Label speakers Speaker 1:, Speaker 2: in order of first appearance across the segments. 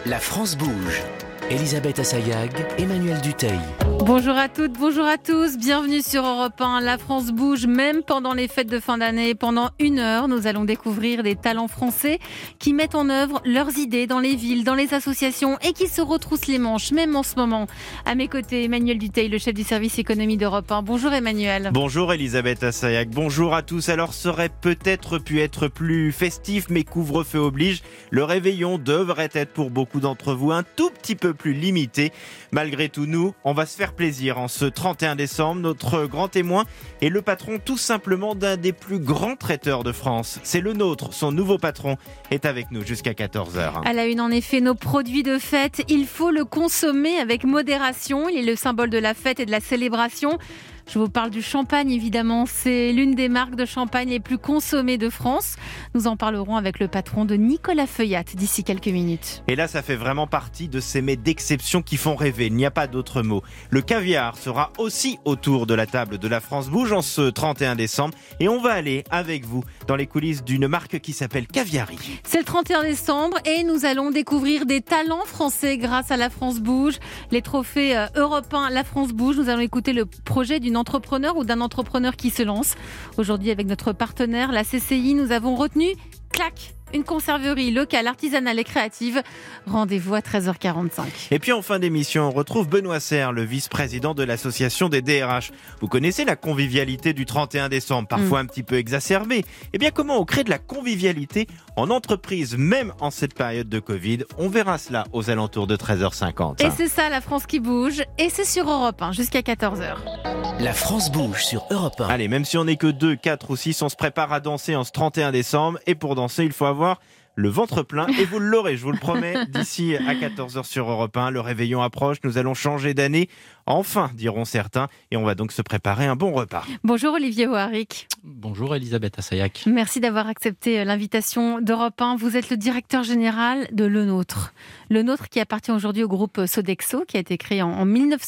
Speaker 1: La France bouge. Elisabeth Assayag, Emmanuel Dutheil.
Speaker 2: Bonjour à toutes, bonjour à tous, bienvenue sur Europe 1. La France bouge même pendant les fêtes de fin d'année. Pendant 1 heure, nous allons découvrir des talents français qui mettent en œuvre leurs idées dans les villes, dans les associations et qui se retroussent les manches, même en ce moment. À mes côtés, Emmanuel Dutheil, le chef du service économie d'Europe 1. Bonjour Emmanuel.
Speaker 3: Bonjour Elisabeth Assayag, bonjour à tous. Alors, ça aurait peut-être pu être plus festif, mais couvre-feu oblige. Le réveillon devrait être pour beaucoup d'entre vous un tout petit peu plus limité. Malgré tout, nous, on va se faire plaisir en ce 31 décembre. Notre grand témoin est le patron tout simplement d'un des plus grands traiteurs de France. C'est le nôtre, son nouveau patron est avec nous jusqu'à 14h.
Speaker 2: À la une, en effet, nos produits de fête, il faut le consommer avec modération. Il est le symbole de la fête et de la célébration. Je vous parle du champagne, évidemment. C'est l'une des marques de champagne les plus consommées de France. Nous en parlerons avec le patron de Nicolas Feuillat d'ici quelques minutes.
Speaker 3: Et là, ça fait vraiment partie de ces mets d'exception qui font rêver. Il n'y a pas d'autre mot. Le caviar sera aussi autour de la table de la France Bouge en ce 31 décembre. Et on va aller avec vous dans les coulisses d'une marque qui s'appelle Caviari.
Speaker 2: C'est le 31 décembre et nous allons découvrir des talents français grâce à la France Bouge. Les trophées Europe 1, la France Bouge. Nous allons écouter le projet d'une entrepreneur ou d'un entrepreneur qui se lance. Aujourd'hui, avec notre partenaire, la CCI, nous avons retenu une conserverie locale, artisanale et créative. Rendez-vous à 13h45.
Speaker 3: Et puis en fin d'émission, on retrouve Benoît Serre, le vice-président de l'association des DRH. Vous connaissez la convivialité du 31 décembre, parfois un petit peu exacerbée. Eh bien, comment on crée de la convivialité en entreprise, même en cette période de Covid? On verra cela aux alentours de 13h50.
Speaker 2: Et c'est ça, la France qui bouge. Et c'est sur Europe 1 jusqu'à 14h.
Speaker 1: La France bouge sur Europe 1.
Speaker 3: Allez, même si on n'est que 2, 4 ou 6, on se prépare à danser en ce 31 décembre. Et pour danser, il faut avoir le ventre plein. Et vous l'aurez, je vous le promets, d'ici à 14h sur Europe 1. Le réveillon approche, nous allons changer d'année. Enfin, diront certains. Et on va donc se préparer un bon repas.
Speaker 2: Bonjour Olivier Hoaric.
Speaker 4: Bonjour Elisabeth Assayag.
Speaker 2: Merci d'avoir accepté l'invitation d'Europe 1. Vous êtes le directeur général de Le Nôtre. Le Nôtre qui appartient aujourd'hui au groupe Sodexo, qui a été créé en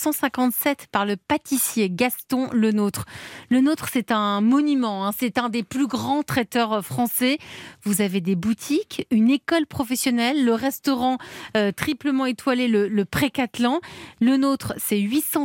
Speaker 2: 1957 par le pâtissier Gaston Le Nôtre. Le Nôtre, c'est un monument, c'est un des plus grands traiteurs français. Vous avez des boutiques, une école professionnelle, le restaurant triplement étoilé, le Pré-Catelan. Le Nôtre, c'est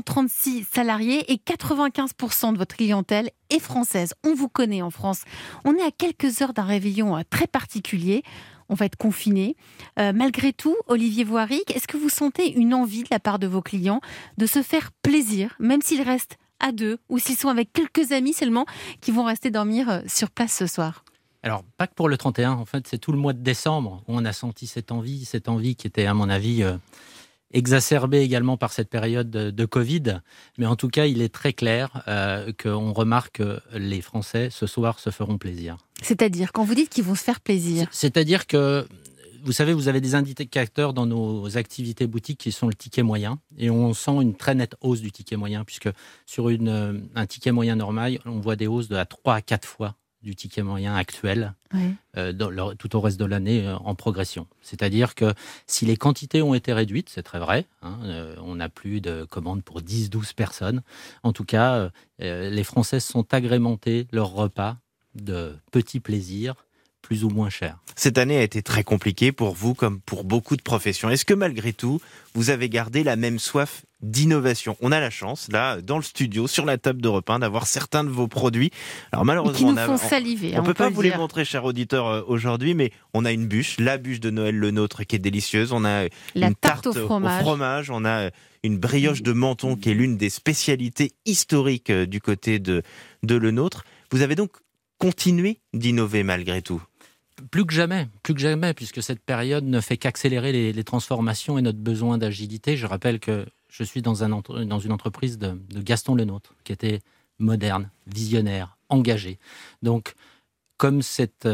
Speaker 2: 836 salariés et 95% de votre clientèle est française. On vous connaît en France. On est à quelques heures d'un réveillon très particulier. On va être confinés. Malgré tout, Olivier Voharic, est-ce que vous sentez une envie de la part de vos clients de se faire plaisir, même s'ils restent à 2 ou s'ils sont avec quelques amis seulement qui vont rester dormir sur place ce soir?
Speaker 4: Alors, pas que pour le 31, en fait, c'est tout le mois de décembre où on a senti cette envie qui était, à mon avis, exacerbée également par cette période de Covid. Mais en tout cas, il est très clair qu'on remarque que les Français, ce soir, se feront plaisir.
Speaker 2: C'est-à-dire, quand vous dites qu'ils vont se faire plaisir?
Speaker 4: C'est-à-dire que, vous savez, vous avez des indicateurs dans nos activités boutiques qui sont le ticket moyen. Et on sent une très nette hausse du ticket moyen, puisque sur un ticket moyen normal, on voit des hausses de 3 à 4 fois du ticket moyen actuel, tout au reste de l'année en progression. C'est-à-dire que si les quantités ont été réduites, c'est très vrai, on n'a plus de commandes pour 10-12 personnes. En tout cas, les Français sont agrémentés leurs repas de petits plaisirs, plus ou moins chers.
Speaker 3: Cette année a été très compliquée pour vous comme pour beaucoup de professions. Est-ce que malgré tout, vous avez gardé la même soif d'innovation? On a la chance, là, dans le studio, sur la table d'Europe 1, d'avoir certains de vos produits. Alors malheureusement,
Speaker 2: qui nous font saliver.
Speaker 3: On ne peut pas vous les montrer, chers auditeurs, aujourd'hui, mais on a une bûche, la bûche de Noël Le Nôtre, qui est délicieuse. On a une tarte au fromage. On a une brioche de Menton, qui est l'une des spécialités historiques du côté de Le Nôtre. Vous avez donc continué d'innover malgré tout?
Speaker 4: Plus que jamais, puisque cette période ne fait qu'accélérer les transformations et notre besoin d'agilité. Je rappelle que je suis dans une entreprise de Gaston Le Nôtre, qui était moderne, visionnaire, engagé. Donc, comme cette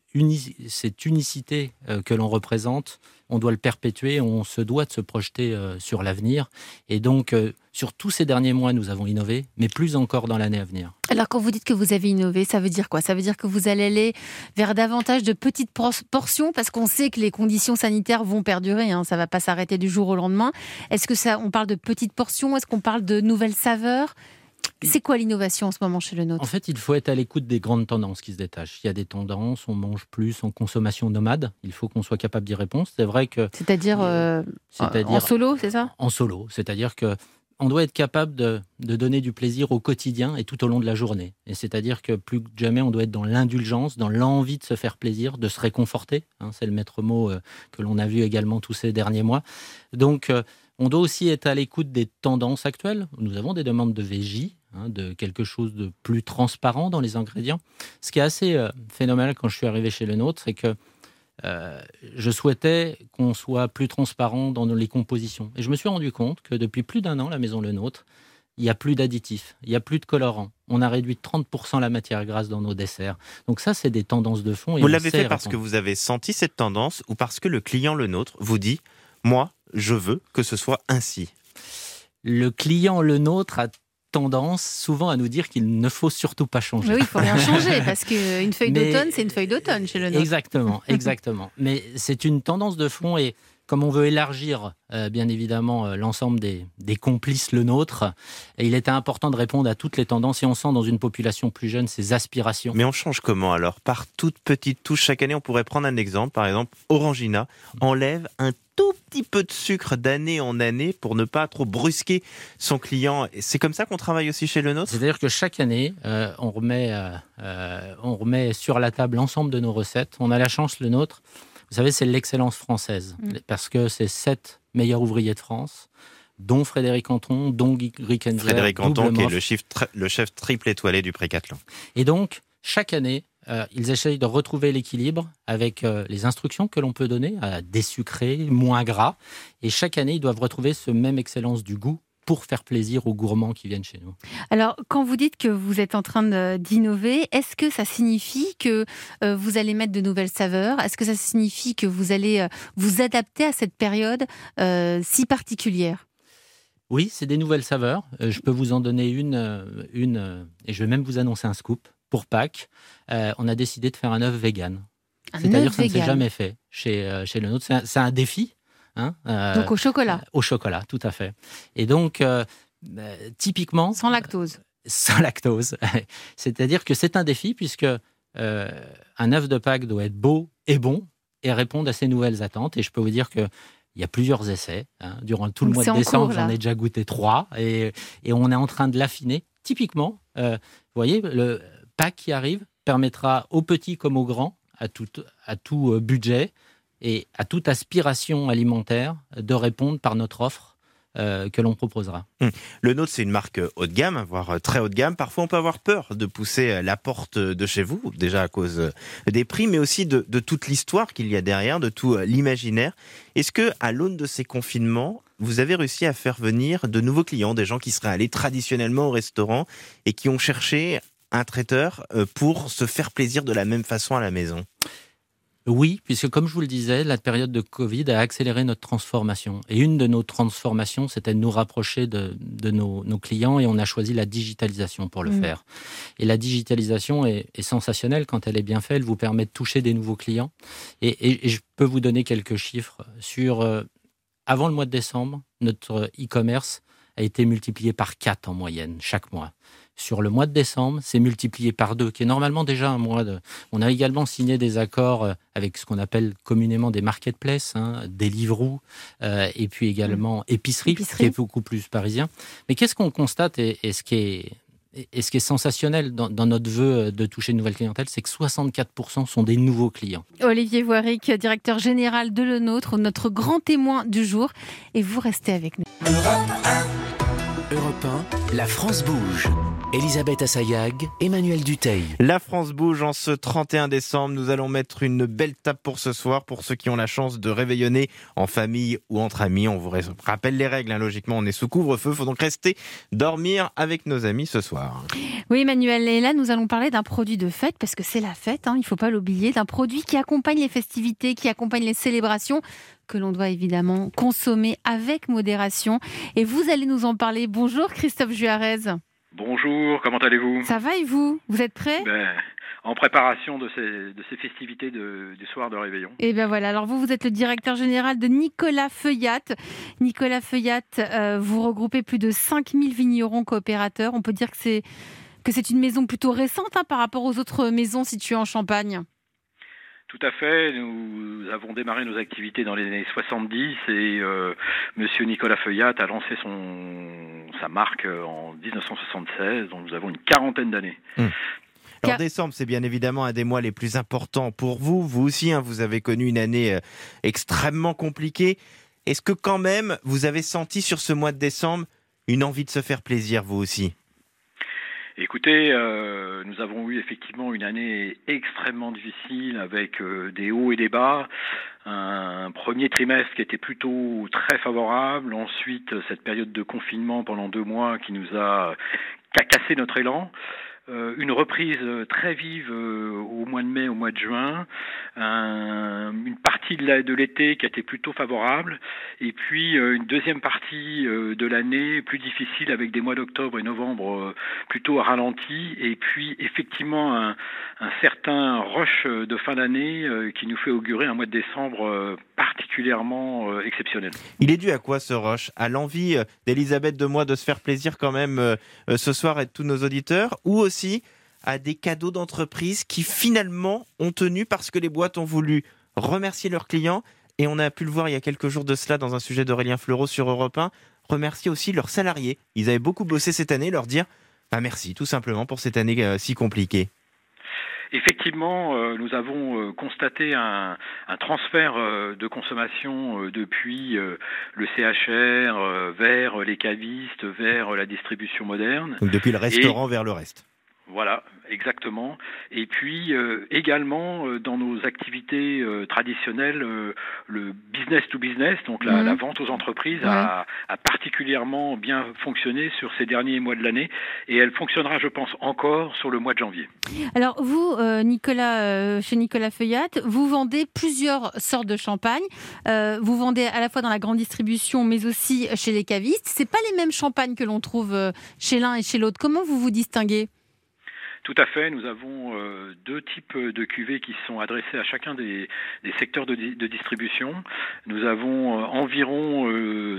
Speaker 4: unicité que l'on représente, on doit le perpétuer, on se doit de se projeter sur l'avenir. Et donc, sur tous ces derniers mois, nous avons innové, mais plus encore dans l'année à venir.
Speaker 2: Alors, quand vous dites que vous avez innové, ça veut dire quoi? Ça veut dire que vous allez aller vers davantage de petites portions, parce qu'on sait que les conditions sanitaires vont perdurer, ça ne va pas s'arrêter du jour au lendemain. Est-ce que on parle de petites portions? Est-ce qu'on parle de nouvelles saveurs? C'est quoi l'innovation en ce moment chez le nôtre ?
Speaker 4: En fait, il faut être à l'écoute des grandes tendances qui se détachent. Il y a des tendances, on mange plus en consommation nomade. Il faut qu'on soit capable d'y répondre. C'est vrai que...
Speaker 2: C'est-à-dire en solo, c'est ça ?
Speaker 4: En solo, c'est-à-dire que on doit être capable de donner du plaisir au quotidien et tout au long de la journée. Et c'est-à-dire que plus que jamais, on doit être dans l'indulgence, dans l'envie de se faire plaisir, de se réconforter. C'est le maître mot que l'on a vu également tous ces derniers mois. Donc, on doit aussi être à l'écoute des tendances actuelles. Nous avons des demandes de VJ, de quelque chose de plus transparent dans les ingrédients. Ce qui est assez phénoménal quand je suis arrivé chez Le Nôtre, c'est que je souhaitais qu'on soit plus transparent dans les compositions. Et je me suis rendu compte que depuis plus d'1 an, la maison Le Nôtre, il n'y a plus d'additifs, il n'y a plus de colorants. On a réduit de 30% la matière grasse dans nos desserts. Donc ça, c'est des tendances de fond. Et
Speaker 3: vous l'avez fait parce que vous avez senti cette tendance ou parce que le client Le Nôtre vous dit « Moi, je veux que ce soit ainsi ».
Speaker 4: Le client Le Nôtre a tendance souvent à nous dire qu'il ne faut surtout pas changer.
Speaker 2: Mais oui, il ne faut rien changer, parce qu'une feuille d'automne, c'est une feuille d'automne chez Le Nôtre.
Speaker 4: Exactement. Mais c'est une tendance de fond, et comme on veut élargir, bien évidemment, l'ensemble des complices Le Nôtre, il était important de répondre à toutes les tendances, et on sent dans une population plus jeune ces aspirations.
Speaker 3: Mais on change comment alors ? Par toute petite touche, chaque année, on pourrait prendre un exemple. Par exemple, Orangina enlève un tout petit peu de sucre d'année en année pour ne pas trop brusquer son client. C'est comme ça qu'on travaille aussi chez Le Nôtre ?
Speaker 4: C'est-à-dire que chaque année, on remet sur la table l'ensemble de nos recettes. On a la chance, Le Nôtre, vous savez, c'est l'excellence française, parce que c'est 7 meilleurs ouvriers de France, dont Frédéric Anton, dont Guy Rickenzer.
Speaker 3: Frédéric Anton, qui est le chef triple étoilé du Précathlon.
Speaker 4: Et donc, chaque année, ils essayent de retrouver l'équilibre avec les instructions que l'on peut donner, à désucrer, moins gras. Et chaque année, ils doivent retrouver ce même excellence du goût pour faire plaisir aux gourmands qui viennent chez nous.
Speaker 2: Alors, quand vous dites que vous êtes en train d'innover, est-ce que ça signifie que vous allez mettre de nouvelles saveurs ? Est-ce que ça signifie que vous allez vous adapter à cette période si particulière ?
Speaker 4: Oui, c'est des nouvelles saveurs. Je peux vous en donner une, et je vais même vous annoncer un scoop. Pour Pâques, on a décidé de faire un œuf vegan. C'est-à-dire que ça ne s'est jamais fait chez Le Nôtre. C'est un défi.
Speaker 2: Donc au chocolat.
Speaker 4: Au chocolat, tout à fait. Et donc, typiquement...
Speaker 2: Sans lactose.
Speaker 4: Sans lactose. C'est-à-dire que c'est un défi, puisque un œuf de Pâques doit être beau et bon et répondre à ces nouvelles attentes. Et je peux vous dire qu'il y a plusieurs essais. Durant tout le mois de décembre, j'en ai déjà goûté 3. Et on est en train de l'affiner. Typiquement, vous voyez, le Pâques qui arrive permettra aux petits comme aux grands, à tout budget et à toute aspiration alimentaire, de répondre par notre offre que l'on proposera.
Speaker 3: Le Nôtre, c'est une marque haut de gamme, voire très haut de gamme. Parfois, on peut avoir peur de pousser la porte de chez vous, déjà à cause des prix, mais aussi de toute l'histoire qu'il y a derrière, de tout l'imaginaire. Est-ce que, à l'aune de ces confinements, vous avez réussi à faire venir de nouveaux clients, des gens qui seraient allés traditionnellement au restaurant et qui ont cherché un traiteur pour se faire plaisir de la même façon à la maison ?
Speaker 4: Oui, puisque comme je vous le disais, la période de Covid a accéléré notre transformation. Et une de nos transformations, c'était de nous rapprocher de nos clients, et on a choisi la digitalisation pour le faire. Et la digitalisation est sensationnelle quand elle est bien faite. Elle vous permet de toucher des nouveaux clients. Et je peux vous donner quelques chiffres sur... avant le mois de décembre, notre e-commerce a été multiplié par 4 en moyenne chaque mois. Sur le mois de décembre, c'est multiplié par 2, qui est normalement déjà un mois de... On a également signé des accords avec ce qu'on appelle communément des marketplaces, Deliveroo, et puis également Épicerie, qui est beaucoup plus parisien. Mais qu'est-ce qu'on constate, et ce qui est sensationnel dans notre vœu de toucher une nouvelle clientèle, c'est que 64% sont des nouveaux clients.
Speaker 2: Olivier Voiric, directeur général de Le Nôtre, notre grand témoin du jour. Et vous restez avec nous.
Speaker 1: Europe 1, la France bouge. Elisabeth Assayag, Emmanuel Dutheil.
Speaker 3: La France bouge en ce 31 décembre. Nous allons mettre une belle table pour ce soir, pour ceux qui ont la chance de réveillonner en famille ou entre amis. On vous rappelle les règles, logiquement, on est sous couvre-feu. Il faut donc rester dormir avec nos amis ce soir.
Speaker 2: Oui, Emmanuel, et là, nous allons parler d'un produit de fête, parce que c'est la fête, il ne faut pas l'oublier, d'un produit qui accompagne les festivités, qui accompagne les célébrations, que l'on doit évidemment consommer avec modération. Et vous allez nous en parler. Bonjour Christophe Juarez.
Speaker 5: Bonjour, comment allez-vous ?
Speaker 2: Ça va et vous ? Vous êtes prêts ?
Speaker 5: en préparation de ces festivités du soir de Réveillon.
Speaker 2: Et bien voilà, alors vous êtes le directeur général de Nicolas Feuillat. Nicolas Feuillat, vous regroupez plus de 5000 vignerons coopérateurs. On peut dire que c'est une maison plutôt récente par rapport aux autres maisons situées en Champagne.
Speaker 5: Tout à fait. Nous avons démarré nos activités dans les années 70 et Monsieur Nicolas Feuillat a lancé sa marque en 1976, donc nous avons une quarantaine d'années.
Speaker 3: Alors décembre, c'est bien évidemment un des mois les plus importants pour vous. Vous aussi, vous avez connu une année extrêmement compliquée. Est-ce que quand même, vous avez senti sur ce mois de décembre une envie de se faire plaisir, vous aussi ?
Speaker 5: Écoutez, nous avons eu effectivement une année extrêmement difficile avec des hauts et des bas. Un premier trimestre qui était plutôt très favorable. Ensuite, cette période de confinement pendant 2 mois qui a cassé notre élan. Une reprise très vive au mois de mai, au mois de juin, une partie de l'été qui a été plutôt favorable, et puis une deuxième partie de l'année plus difficile avec des mois d'octobre et novembre plutôt ralentis, et puis effectivement un certain rush de fin d'année qui nous fait augurer un mois de décembre particulièrement exceptionnel.
Speaker 3: Il est dû à quoi ce rush ? À l'envie d'Elisabeth de moi de se faire plaisir quand même ce soir et de tous nos auditeurs, ou aussi à des cadeaux d'entreprise qui finalement ont tenu parce que les boîtes ont voulu remercier leurs clients, et on a pu le voir il y a quelques jours de cela dans un sujet d'Aurélien Fleureau sur Europe 1, remercier aussi leurs salariés. Ils avaient beaucoup bossé cette année, leur dire merci tout simplement pour cette année si compliquée.
Speaker 5: Effectivement, nous avons constaté un transfert de consommation depuis le CHR vers les cavistes, vers la distribution moderne.
Speaker 3: Donc depuis le restaurant vers le reste.
Speaker 5: Voilà, exactement. Et puis également dans nos activités traditionnelles, le business to business, donc la vente aux entreprises a particulièrement bien fonctionné sur ces derniers mois de l'année, et elle fonctionnera, je pense, encore sur le mois de janvier.
Speaker 2: Alors vous, Nicolas, chez Nicolas Feuillat, vous vendez plusieurs sortes de champagne. Vous vendez à la fois dans la grande distribution, mais aussi chez les cavistes. C'est pas les mêmes champagnes que l'on trouve chez l'un et chez l'autre. Comment vous vous distinguez ?
Speaker 5: Tout à fait, nous avons 2 types de cuvées qui sont adressées à chacun des secteurs de distribution. Nous avons environ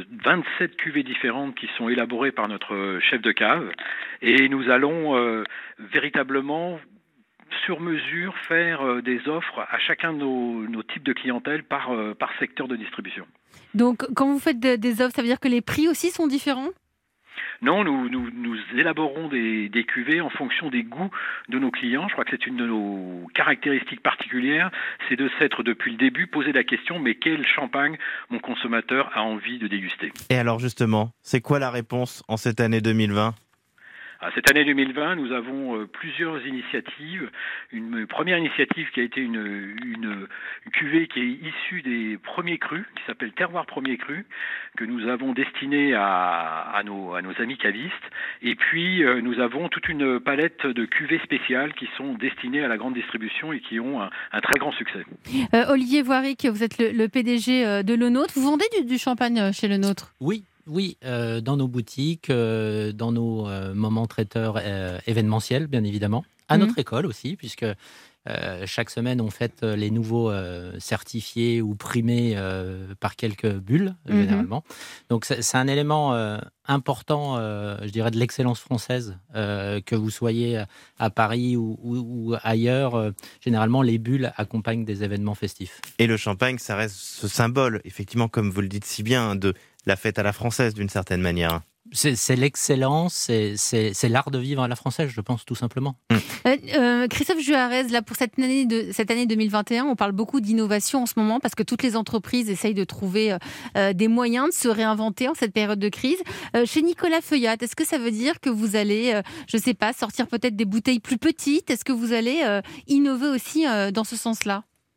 Speaker 5: 27 cuvées différentes qui sont élaborées par notre chef de cave, et nous allons véritablement sur mesure faire des offres à chacun de nos types de clientèle par secteur de distribution.
Speaker 2: Donc quand vous faites des offres, ça veut dire que les prix aussi sont différents ?
Speaker 5: Non, nous élaborons des cuvées en fonction des goûts de nos clients. Je crois que c'est une de nos caractéristiques particulières, c'est de s'être depuis le début posé la question, mais quel champagne mon consommateur a envie de déguster ?
Speaker 3: Et alors justement, c'est quoi la réponse en cette année 2020 ?
Speaker 5: Cette année 2020, nous avons plusieurs initiatives. Une première initiative qui a été une cuvée qui est issue des premiers crus, qui s'appelle Terroir Premier Cru, que nous avons destinée à nos amis cavistes. Et puis, nous avons toute une palette de cuvées spéciales qui sont destinées à la grande distribution et qui ont un très grand succès.
Speaker 2: Olivier Voiric, vous êtes le PDG de Le Nôtre. Vous vendez du champagne chez Le Nôtre ?
Speaker 4: Oui, dans nos boutiques, dans nos moments traiteurs événementiels, bien évidemment. À notre école aussi, puisque chaque semaine, on fête les nouveaux certifiés ou primés par quelques bulles, généralement. Donc, c'est un élément important, je dirais, de l'excellence française, que vous soyez à Paris ou ailleurs. Généralement, les bulles accompagnent des événements festifs.
Speaker 3: Et le champagne, ça reste ce symbole, effectivement, comme vous le dites si bien, de la fête à la française, d'une certaine manière.
Speaker 4: C'est l'excellence, c'est l'art de vivre à la française, je pense, tout simplement.
Speaker 2: Christophe Juarez, là, pour cette année 2021, on parle beaucoup d'innovation en ce moment parce que toutes les entreprises essayent de trouver des moyens de se réinventer en cette période de crise. Chez Nicolas Feuillat, est-ce que ça veut dire que vous allez, je ne sais pas, sortir peut-être des bouteilles plus petites ? Est-ce que vous allez innover aussi dans ce sens-là ?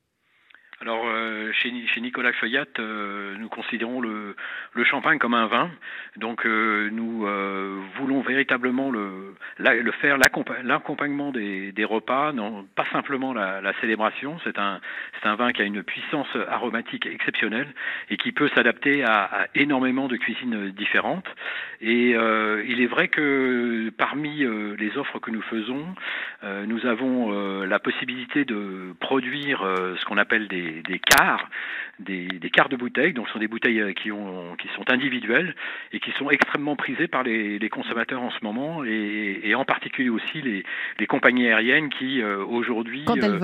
Speaker 5: Alors, chez Nicolas Feuillatte, nous considérons le champagne comme un vin. Donc, nous voulons véritablement faire l'accompagnement des repas, non pas simplement la célébration. C'est un vin qui a une puissance aromatique exceptionnelle et qui peut s'adapter à énormément de cuisines différentes. Et il est vrai que parmi les offres que nous faisons, nous avons la possibilité de produire ce qu'on appelle des quarts de bouteilles. Donc, ce sont des bouteilles qui sont individuelles et qui sont extrêmement prisées par les consommateurs en ce moment, et en particulier aussi les compagnies aériennes qui aujourd'hui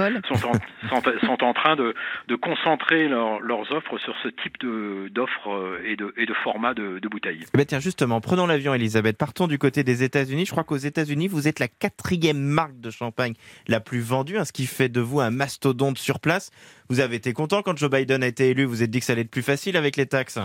Speaker 5: sont en train de concentrer leurs offres sur ce type d'offres et de format de bouteilles.
Speaker 3: Tiens, justement, prenons l'avion, Elisabeth. Partons du côté des États-Unis. Je crois qu'aux États-Unis, vous êtes la 4e marque de champagne la plus vendue, ce qui fait de vous un mastodonte sur place. Vous avez été content quand Joe Biden a été élu. Vous vous êtes dit que ça allait être plus facile avec les taxes?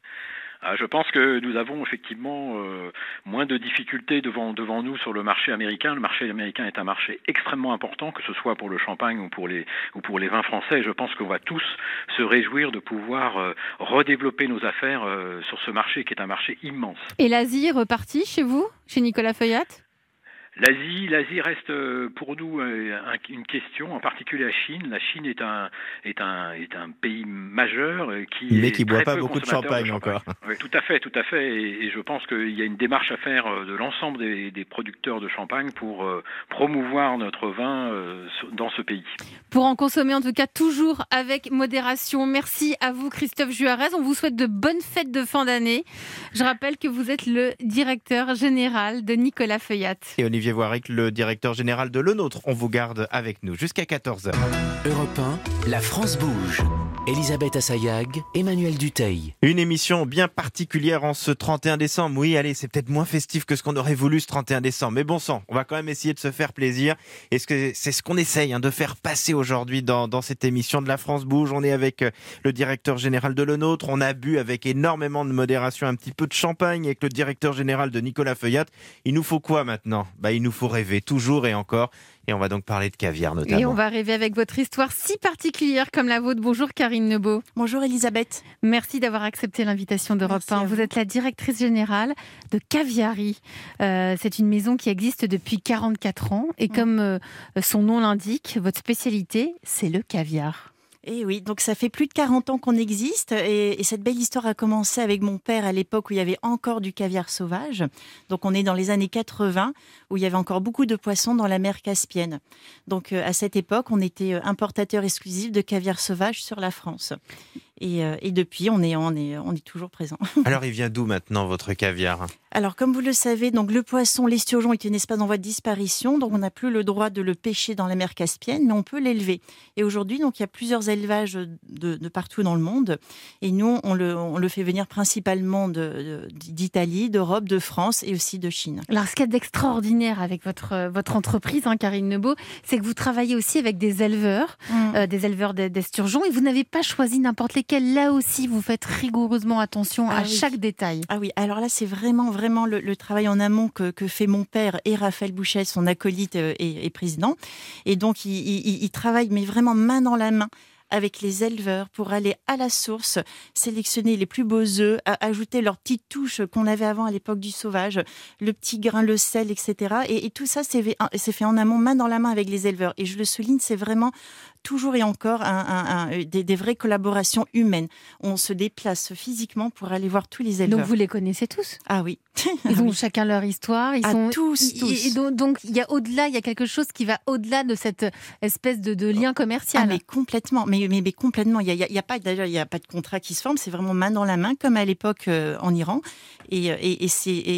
Speaker 5: Je pense que nous avons effectivement moins de difficultés devant nous sur le marché américain. Le marché américain est un marché extrêmement important, que ce soit pour le champagne ou pour les vins français. Et je pense qu'on va tous se réjouir de pouvoir redévelopper nos affaires sur ce marché qui est un marché immense.
Speaker 2: Et l'Asie est repartie chez vous, chez Nicolas Feuillatte?
Speaker 5: L'Asie reste pour nous une question, en particulier la Chine. La Chine est un pays majeur
Speaker 3: mais qui boit pas beaucoup de champagne encore.
Speaker 5: Oui, tout à fait. Et je pense qu'il y a une démarche à faire de l'ensemble des producteurs de champagne pour promouvoir notre vin dans ce pays.
Speaker 2: Pour en consommer, en tout cas, toujours avec modération. Merci à vous, Christophe Juarez. On vous souhaite de bonnes fêtes de fin d'année. Je rappelle que vous êtes le directeur général de Nicolas Feuillatte.
Speaker 3: Et Olivier Voiric, le directeur général de Le Nôtre. On vous garde avec nous jusqu'à 14h.
Speaker 1: Europe 1, la France bouge. Elisabeth Assayag, Emmanuel Duteil.
Speaker 3: Une émission bien particulière en ce 31 décembre. Oui, allez, c'est peut-être moins festif que ce qu'on aurait voulu ce 31 décembre. Mais bon sang, on va quand même essayer de se faire plaisir. Et c'est ce qu'on essaye de faire passer aujourd'hui dans cette émission de La France bouge. On est avec le directeur général de Le Nôtre. On a bu avec énormément de modération un petit peu de champagne avec le directeur général de Nicolas Feuillatte. Il nous faut quoi maintenant ? Il nous faut rêver toujours et encore. Et on va donc parler de caviar notamment.
Speaker 2: Et on va rêver avec votre histoire si particulière comme la vôtre. Bonjour Karine Nebaud.
Speaker 6: Bonjour Elisabeth.
Speaker 2: Merci d'avoir accepté l'invitation d'Europe 1. Vous êtes la directrice générale de Caviari. C'est une maison qui existe depuis 44 ans. Et comme son nom l'indique, votre spécialité, c'est le caviar.
Speaker 6: Et oui, donc ça fait plus de 40 ans qu'on existe et cette belle histoire a commencé avec mon père à l'époque où il y avait encore du caviar sauvage. Donc on est dans les années 80 où il y avait encore beaucoup de poissons dans la mer Caspienne. Donc à cette époque, on était importateur exclusif de caviar sauvage sur la France. Et depuis, on est toujours présent.
Speaker 3: Alors, il vient d'où maintenant votre caviar ?
Speaker 6: Alors, comme vous le savez, donc le poisson, l'esturgeon est une espèce en voie de disparition, donc on n'a plus le droit de le pêcher dans la mer Caspienne, mais on peut l'élever. Et aujourd'hui, donc il y a plusieurs élevages de partout dans le monde, et nous, on le fait venir principalement d'Italie, d'Europe, de France et aussi de Chine.
Speaker 2: Alors, ce qu'il y a d'extraordinaire avec votre entreprise, Karine Nebaud, c'est que vous travaillez aussi avec des éleveurs, d'esturgeons, et vous n'avez pas choisi n'importe lesquels. Là aussi, vous faites rigoureusement attention à chaque détail.
Speaker 6: Ah oui, alors là, c'est vraiment le travail en amont que fait mon père et Raphaël Bouchet, son acolyte et président. Et donc, il travaille, mais vraiment main dans la main avec les éleveurs pour aller à la source, sélectionner les plus beaux œufs, ajouter leurs petites touches qu'on avait avant à l'époque du sauvage, le petit grain, le sel, etc. Et tout ça, c'est fait en amont, main dans la main avec les éleveurs. Et je le souligne, c'est vraiment toujours et encore des vraies collaborations humaines. On se déplace physiquement pour aller voir tous les éleveurs.
Speaker 2: Donc vous les connaissez tous ?
Speaker 6: Ah oui.
Speaker 2: Ils ont chacun leur histoire.
Speaker 6: Tous.
Speaker 2: Et donc il y a quelque chose qui va au-delà de cette espèce de lien commercial.
Speaker 6: Ah mais complètement. Mais complètement. Il y a pas de contrat qui se forme. C'est vraiment main dans la main, comme à l'époque en Iran. Et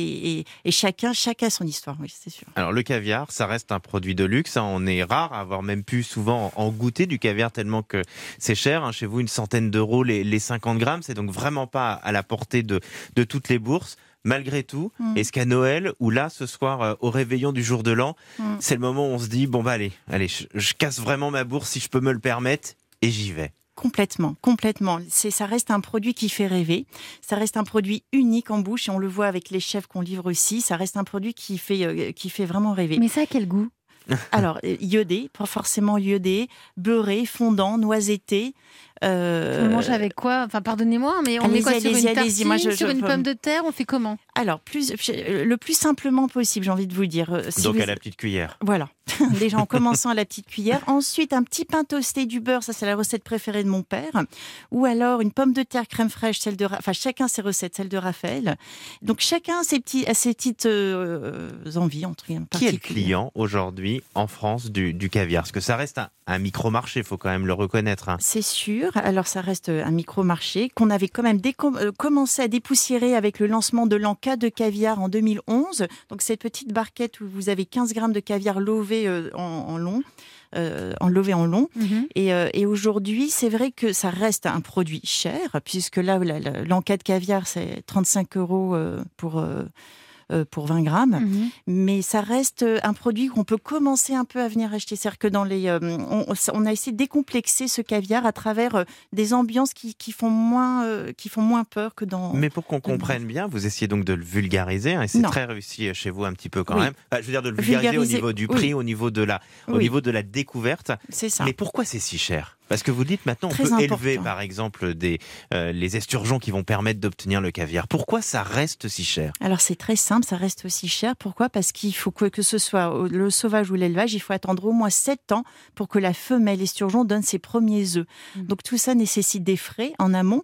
Speaker 6: chacun a son histoire. Oui, c'est sûr.
Speaker 3: Alors le caviar, ça reste un produit de luxe. On est rare à avoir même pu souvent en goûter du caviar tellement que c'est cher. Chez vous, 100 € les 50 grammes. C'est donc vraiment pas à la portée de toutes les bourses. Malgré tout, est-ce qu'à Noël ou là, ce soir, au réveillon du jour de l'an, c'est le moment où on se dit, allez, je casse vraiment ma bourse si je peux me le permettre et j'y vais.
Speaker 6: Complètement. Ça reste un produit qui fait rêver. Ça reste un produit unique en bouche et on le voit avec les chefs qu'on livre aussi. Ça reste un produit qui fait vraiment rêver.
Speaker 2: Mais ça a quel goût ?
Speaker 6: Alors, iodé, pas forcément iodé, beurré, fondant, noisetté.
Speaker 2: On le mange avec quoi? Enfin, pardonnez-moi, mais on met quoi sur une tartine,
Speaker 6: moi,
Speaker 2: sur une pomme de terre? On fait comment?
Speaker 6: Alors, le plus simplement possible, j'ai envie de vous dire.
Speaker 3: Donc à la petite cuillère.
Speaker 6: Voilà. Déjà en commençant à la petite cuillère. Ensuite, un petit pain toasté, du beurre, ça c'est la recette préférée de mon père. Ou alors une pomme de terre, crème fraîche, chacun ses recettes, celle de Raphaël. Donc chacun a ses petites envies entre
Speaker 3: Qui est le client aujourd'hui en France du caviar? Parce que ça reste un micro-marché, il faut quand même le reconnaître.
Speaker 6: C'est sûr. Alors ça reste un micro-marché qu'on avait quand même commencé à dépoussiérer avec le lancement de l'Anca de caviar en 2011. Donc cette petite barquette où vous avez 15 grammes de caviar lové en long. Enlevé en long. Et aujourd'hui, c'est vrai que ça reste un produit cher, puisque là, l'Anca de caviar, c'est 35 € pour 20 grammes. Mais ça reste un produit qu'on peut commencer un peu à venir acheter. C'est-à-dire que on a essayé de décomplexer ce caviar à travers des ambiances qui font moins peur que dans...
Speaker 3: Mais pour qu'on comprenne bien, vous essayez donc de le vulgariser, et c'est très réussi chez vous un petit peu quand même. Enfin, je veux dire de le vulgariser au niveau du prix, au niveau de la découverte.
Speaker 6: C'est ça.
Speaker 3: Mais pourquoi c'est si cher? Parce que vous dites maintenant, on peut élever par exemple les esturgeons qui vont permettre d'obtenir le caviar. Pourquoi ça reste si cher?
Speaker 6: Alors c'est très simple, ça reste aussi cher. Pourquoi? Parce qu'il faut que ce soit le sauvage ou l'élevage, il faut attendre au moins 7 ans pour que la femelle esturgeon donne ses premiers œufs. Donc tout ça nécessite des frais en amont.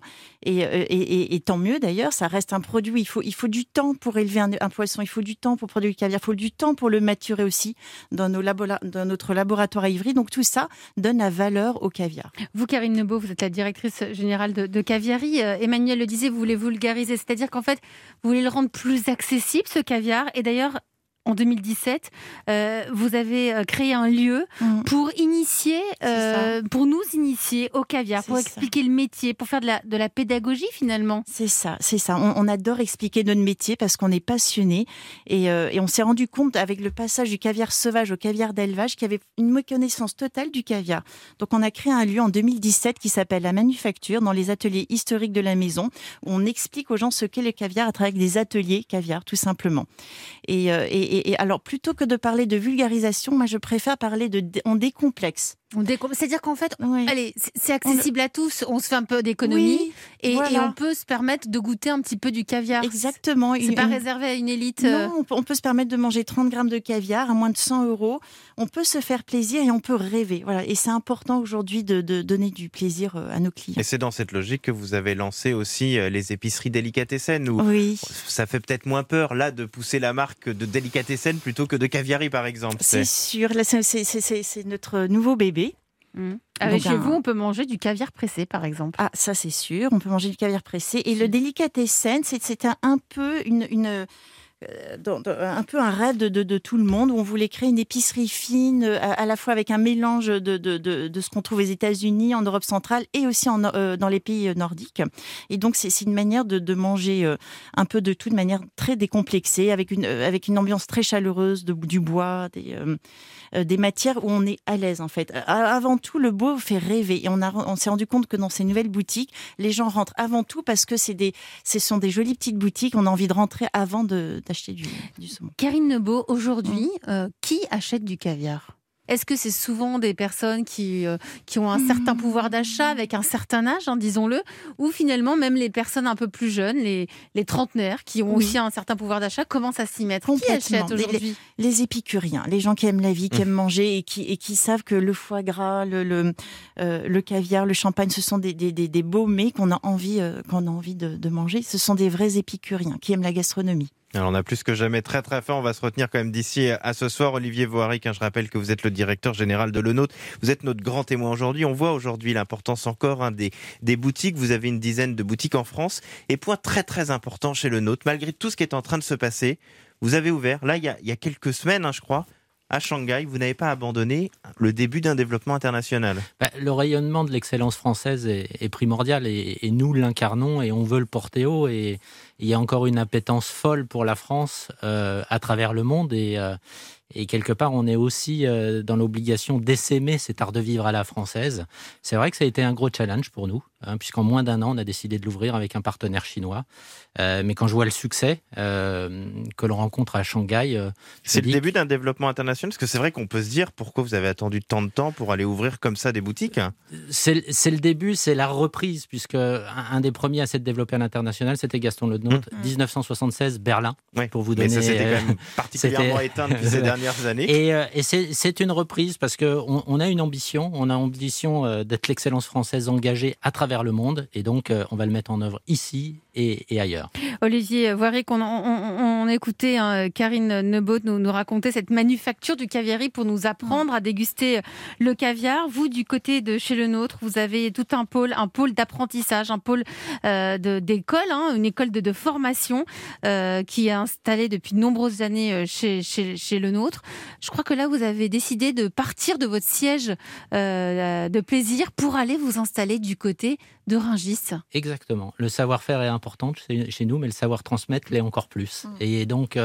Speaker 6: Et tant mieux d'ailleurs, ça reste un produit. Il faut du temps pour élever un poisson, il faut du temps pour produire du caviar, il faut du temps pour le maturer aussi dans notre laboratoire à Ivry. Donc tout ça donne la valeur au caviar.
Speaker 2: Vous, Karine Nebaud, vous êtes la directrice générale de Caviari. Emmanuel le disait, vous voulez vulgariser, c'est-à-dire qu'en fait, vous voulez le rendre plus accessible, ce caviar. Et d'ailleurs, en 2017, vous avez créé un lieu pour pour nous initier au caviar, pour expliquer le métier, pour faire de la pédagogie finalement.
Speaker 6: C'est ça. On adore expliquer notre métier parce qu'on est passionné et on s'est rendu compte avec le passage du caviar sauvage au caviar d'élevage qu'il y avait une méconnaissance totale du caviar. Donc on a créé un lieu en 2017 qui s'appelle La Manufacture, dans les ateliers historiques de la maison, où on explique aux gens ce qu'est le caviar à travers des ateliers caviar, tout simplement. Et alors, plutôt que de parler de vulgarisation, moi, je préfère parler on décomplexe.
Speaker 2: C'est-à-dire qu'en fait, allez, c'est accessible à tous. On se fait un peu d'économie et on peut se permettre de goûter un petit peu du caviar.
Speaker 6: Exactement.
Speaker 2: C'est pas réservé à une élite.
Speaker 6: Non, on peut se permettre de manger 30 grammes de caviar à moins de 100 €. On peut se faire plaisir et on peut rêver. Voilà. Et c'est important aujourd'hui de donner du plaisir à nos clients.
Speaker 3: Et c'est dans cette logique que vous avez lancé aussi les épiceries Délicatessen, où ça fait peut-être moins peur là de pousser la marque de Délicatessen plutôt que de Caviari par exemple.
Speaker 6: C'est sûr, là, c'est notre nouveau bébé.
Speaker 2: Chez vous, on peut manger du caviar pressé, par exemple.
Speaker 6: Ah, ça c'est sûr, on peut manger du caviar pressé. Et le Délicatessen, c'était un peu un peu un rêve de tout le monde, où on voulait créer une épicerie fine, à la fois avec un mélange de ce qu'on trouve aux États-Unis, en Europe centrale et aussi dans les pays nordiques. Et donc, c'est une manière de manger un peu de tout, de manière très décomplexée, avec une ambiance très chaleureuse, du bois, des matières où on est à l'aise, en fait. Avant tout, le beau fait rêver. Et on s'est rendu compte que dans ces nouvelles boutiques, les gens rentrent avant tout parce que ce sont des jolies petites boutiques. On a envie de rentrer avant d'acheter du saumon.
Speaker 2: Karine Nebaud, aujourd'hui, qui achète du caviar ? Est-ce que c'est souvent des personnes qui ont un certain pouvoir d'achat, avec un certain âge, disons-le, ou finalement même les personnes un peu plus jeunes, les trentenaires, qui ont aussi un certain pouvoir d'achat, commencent à s'y mettre? Qui achète aujourd'hui?
Speaker 6: Les épicuriens, les gens qui aiment la vie, qui aiment manger et qui savent que le foie gras, le caviar, le champagne, ce sont des beaux mets qu'on a envie de manger. Ce sont des vrais épicuriens qui aiment la gastronomie.
Speaker 3: Alors on a plus que jamais très très faim, on va se retenir quand même d'ici à ce soir. Olivier Voharic, je rappelle que vous êtes le directeur général de Le Nôtre, vous êtes notre grand témoin aujourd'hui. On voit aujourd'hui l'importance encore des boutiques, vous avez une dizaine de boutiques en France. Et point très très important chez Le Nôtre, malgré tout ce qui est en train de se passer, vous avez ouvert, là il y a quelques semaines je crois, à Shanghai, vous n'avez pas abandonné le début d'un développement international.
Speaker 4: Le rayonnement de l'excellence française est primordial et nous l'incarnons et on veut le porter haut. Et il y a encore une appétence folle pour la France à travers le monde. Et Et quelque part, on est aussi dans l'obligation d'essaimer cet art de vivre à la française. C'est vrai que ça a été un gros challenge pour nous, puisqu'en moins d'1 an, on a décidé de l'ouvrir avec un partenaire chinois. Mais quand je vois le succès que l'on rencontre à Shanghai...
Speaker 3: c'est le début d'un développement international, parce que c'est vrai qu'on peut se dire pourquoi vous avez attendu tant de temps pour aller ouvrir comme ça des boutiques.
Speaker 4: C'est le début, c'est la reprise, puisque un des premiers à s'être développé à l'international, c'était Gaston Lenôtre, 1976, Berlin, pour vous donner...
Speaker 3: Mais ça, c'était quand même particulièrement éteint depuis ces dernières années.
Speaker 4: Et c'est une reprise, parce qu'on a une ambition, d'être l'excellence française engagée à travers le monde, et donc on va le mettre en œuvre ici et ailleurs.
Speaker 2: Olivier Voiric, on écoutait Karine Nebaud nous raconter cette manufacture du Caviari pour nous apprendre à déguster le caviar. Vous, du côté de chez Lenôtre, vous avez tout un pôle d'apprentissage, un pôle d'école, une école de formation qui est installée depuis de nombreuses années chez Lenôtre. Je crois que là, vous avez décidé de partir de votre siège de plaisir pour aller vous installer du côté de Rungis.
Speaker 4: Exactement. Le savoir-faire est important chez nous, mais le savoir transmettre l'est encore plus. Et donc,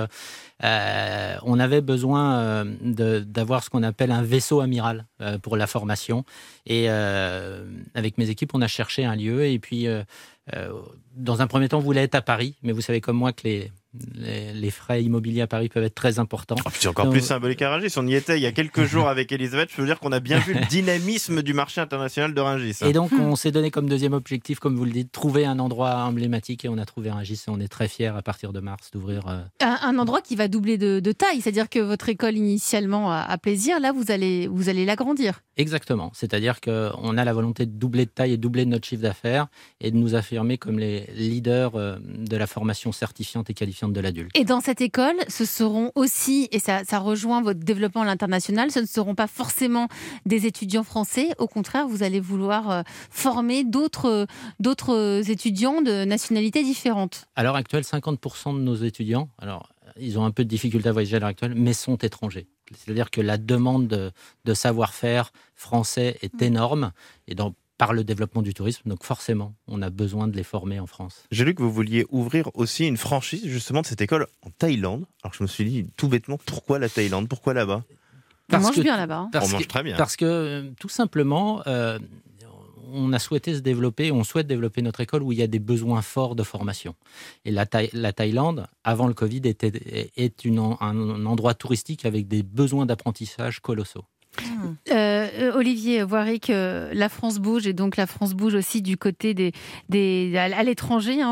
Speaker 4: on avait besoin d'avoir ce qu'on appelle un vaisseau amiral pour la formation. Et avec mes équipes, on a cherché un lieu. Et puis, dans un premier temps, on voulait être à Paris. Mais vous savez comme moi que les frais immobiliers à Paris peuvent être très importants.
Speaker 3: C'est encore plus symbolique à Rungis. On y était il y a quelques jours avec Elisabeth. Je peux vous dire qu'on a bien vu le dynamisme du marché international de Rungis.
Speaker 4: Et donc, on s'est donné comme deuxième objectif, comme vous le dites, trouver un endroit emblématique. Et on a trouvé Rungis. Et on est très fiers, à partir de mars, d'ouvrir...
Speaker 2: Un endroit qui va doubler de taille. C'est-à-dire que votre école, initialement, à Plaisir, là, vous allez l'agrandir.
Speaker 4: Exactement. C'est-à-dire qu'on a la volonté de doubler de taille et doubler de notre chiffre d'affaires et de nous affirmer comme les leaders de la formation certifiante et qualifiante de l'adulte.
Speaker 2: Et dans cette école, ce seront aussi, et ça rejoint votre développement à l'international, ce ne seront pas forcément des étudiants français. Au contraire, vous allez vouloir former d'autres étudiants de nationalités différentes.
Speaker 4: À l'heure actuelle, 50% de nos étudiants, ils ont un peu de difficulté à voyager à l'heure actuelle, mais sont étrangers. C'est-à-dire que la demande de savoir-faire français est énorme et par le développement du tourisme, donc forcément, on a besoin de les former en France.
Speaker 3: J'ai lu que vous vouliez ouvrir aussi une franchise justement de cette école en Thaïlande. Alors je me suis dit tout bêtement, pourquoi la Thaïlande ? Pourquoi là-bas ?
Speaker 2: On mange bien là-bas.
Speaker 3: On mange très bien.
Speaker 4: Parce que tout simplement... on a souhaité se développer, on souhaite développer notre école où il y a des besoins forts de formation. Et la Thaïlande, avant le Covid, est un endroit touristique avec des besoins d'apprentissage colossaux.
Speaker 2: Olivier Voiric, la France bouge, et donc la France bouge aussi du côté à l'étranger.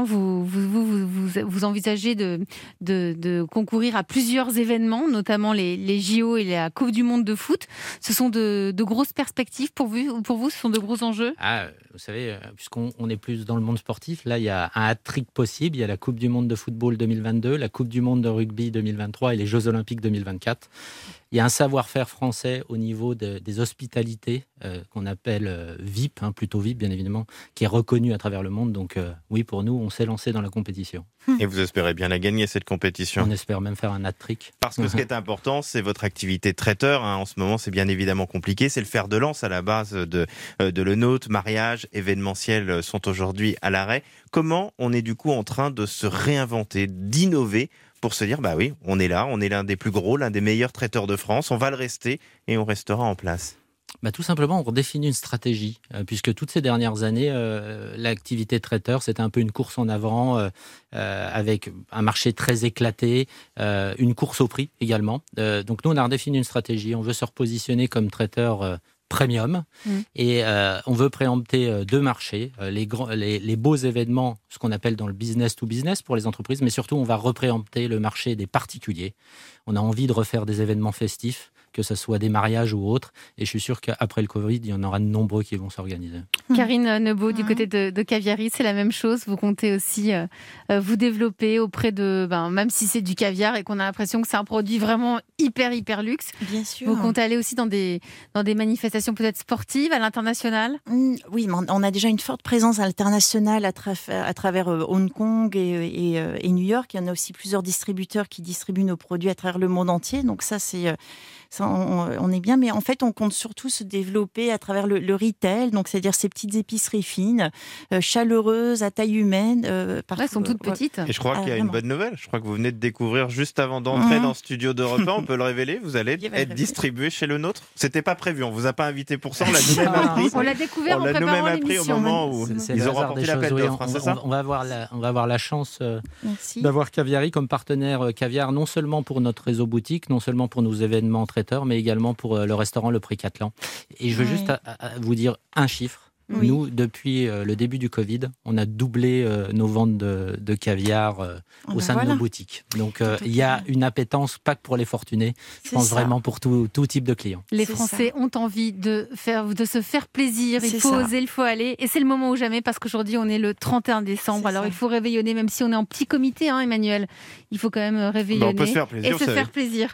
Speaker 2: Vous envisagez de concourir à plusieurs événements, notamment les JO et la Coupe du Monde de foot. Ce sont de grosses perspectives pour vous, ce sont de gros enjeux.
Speaker 4: Vous savez, puisqu'on est plus dans le monde sportif, là il y a un hat-trick possible. Il y a la Coupe du Monde de football 2022, la Coupe du Monde de rugby 2023 et les Jeux Olympiques 2024. Il y a un savoir-faire français au niveau des hospitalités qu'on appelle VIP, plutôt VIP bien évidemment, qui est reconnu à travers le monde. Donc oui, pour nous, on s'est lancé dans la compétition.
Speaker 3: Et vous espérez bien la gagner, cette compétition ?
Speaker 4: On espère même faire un hat-trick.
Speaker 3: Parce que ce qui est important, c'est votre activité de traiteur. En ce moment, c'est bien évidemment compliqué. C'est le fer de lance à la base de Lenôtre. Mariage, événementiel sont aujourd'hui à l'arrêt. Comment on est du coup en train de se réinventer, d'innover pour se dire, bah oui, on est là, on est l'un des plus gros, l'un des meilleurs traiteurs de France, on va le rester et on restera en place.
Speaker 4: Tout simplement, on redéfinit une stratégie, puisque toutes ces dernières années, l'activité traiteur, c'était un peu une course en avant, avec un marché très éclaté, une course au prix également. Donc nous, on a redéfini une stratégie, on veut se repositionner comme traiteur premium, et on veut préempter deux marchés, les beaux événements, ce qu'on appelle dans le business to business pour les entreprises, mais surtout on va repréempter le marché des particuliers. On a envie de refaire des événements festifs, que ce soit des mariages ou autres, et je suis sûr qu'après le Covid, il y en aura de nombreux qui vont s'organiser.
Speaker 2: Karine Nebaud, du côté de Caviari, c'est la même chose. Vous comptez aussi vous développer auprès de, même si c'est du caviar et qu'on a l'impression que c'est un produit vraiment hyper luxe.
Speaker 6: Bien sûr.
Speaker 2: Vous comptez aller aussi dans des manifestations peut-être sportives à l'international ?
Speaker 6: Oui, mais on a déjà une forte présence à l'international à travers Hong Kong et New York. Il y en a aussi plusieurs distributeurs qui distribuent nos produits à travers le monde entier. Donc ça, on est bien, mais en fait, on compte surtout se développer à travers le retail, donc c'est-à-dire ces petites épiceries fines, chaleureuses, à taille humaine.
Speaker 2: Elles sont toutes petites.
Speaker 3: Et je crois qu'il y a une
Speaker 6: vraiment.
Speaker 3: bonne nouvelle. Je crois que vous venez de découvrir juste avant d'entrer dans le studio d'Europe 1, on peut le révéler, vous allez être distribué chez le nôtre. C'était pas prévu, on vous a pas invité pour ça, on l'a nous-même appris.
Speaker 2: On l'a découvert
Speaker 3: On
Speaker 2: en
Speaker 3: l'a nous-même
Speaker 2: préparant
Speaker 3: appris au
Speaker 2: l'émission.
Speaker 3: moment où
Speaker 4: C'est
Speaker 3: ils
Speaker 4: le
Speaker 3: ont
Speaker 4: hasard
Speaker 3: remporté
Speaker 4: des
Speaker 3: l'appel
Speaker 4: choses, oui.
Speaker 3: d'offres, c'est ça ?
Speaker 4: On va avoir la chance
Speaker 6: Merci.
Speaker 4: d'avoir Caviari comme partenaire caviar, non seulement pour notre réseau boutique, non seulement pour nos événements traiteurs, mais également pour le restaurant Le Prix-Catlan. Et je veux juste vous dire un chiffre.
Speaker 6: Oui.
Speaker 4: Nous, depuis le début du Covid, on a doublé nos ventes de caviar au sein de nos boutiques. Donc, il y a une appétence, pas que pour les fortunés, je pense vraiment pour tout type de clients.
Speaker 2: Les Français ont envie de se faire plaisir, il faut oser, il faut aller. Et c'est le moment ou jamais, parce qu'aujourd'hui, on est le 31 décembre. Alors, il faut réveillonner, même si on est en petit comité, Emmanuel. Il faut quand même réveillonner
Speaker 3: on peut se faire plaisir,
Speaker 2: et se faire plaisir.